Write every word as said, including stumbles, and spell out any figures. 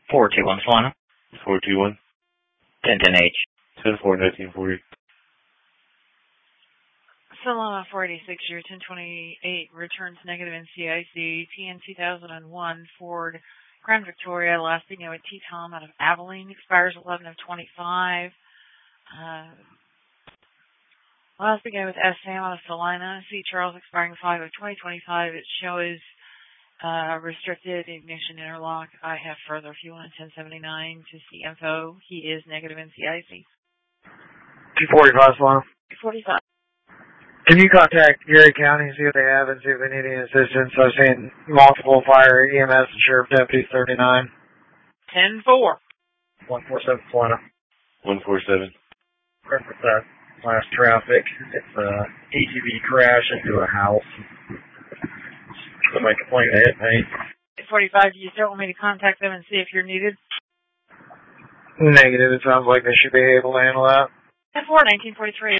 four two one Solana. four two one. ten ten H. ten four nineteen forty. Solana four eighty-six year ten twenty-eight returns negative in C I C. T N two thousand one Ford Grand Victoria last began with T-Tom out of Abilene expires eleven of twenty-five. Uh, last began with S. Sam out of Salina. C. Charles expiring five of twenty twenty-five. It shows uh, restricted ignition interlock. I have further fuel on ten seventy-nine to see info. He is negative in C I C. two forty-five Solana. two forty-five. Can you contact Gary County and see what they have and see if they need any assistance? I've seen multiple fire, E M S, and sheriff deputies, thirty-nine. ten four. one forty-seven Solana. one forty-seven. Reference that last traffic. It's a A T V crash into a house. Somebody complained to hit me. forty-five, do you still want me to contact them and see if you're needed? Negative. It sounds like they should be able to handle that. ten four, nineteen forty-three.